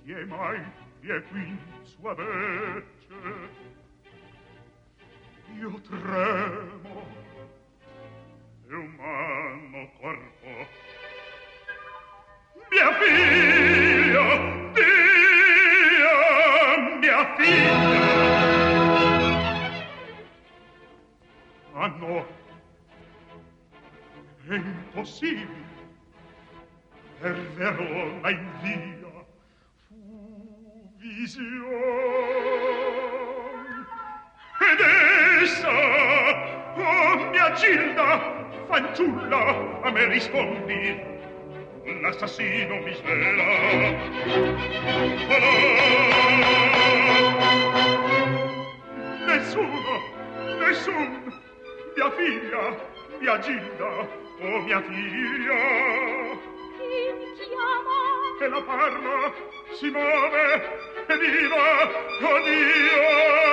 e mai e qui sua vece. Io tremo e umano corpo. Mia figlia, Dio, mia figlia. Ah no, è impossibile. Per Verona in via fu vision. Ed essa, oh mia Gilda, fanciulla, a me rispondi, l'assassino mi svela. Nessuno, mia figlia, mia Gilda, oh mia figlia. Chi mi chiama? E la parla si muove e viva, oh Dio,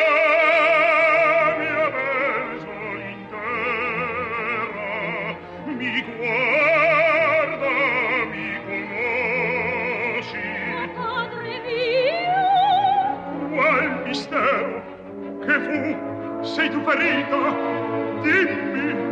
mia beso in terra, mi guarda, mi conosci. Padre mio, Qual mistero che fu? Sei tu ferita? Dimmi.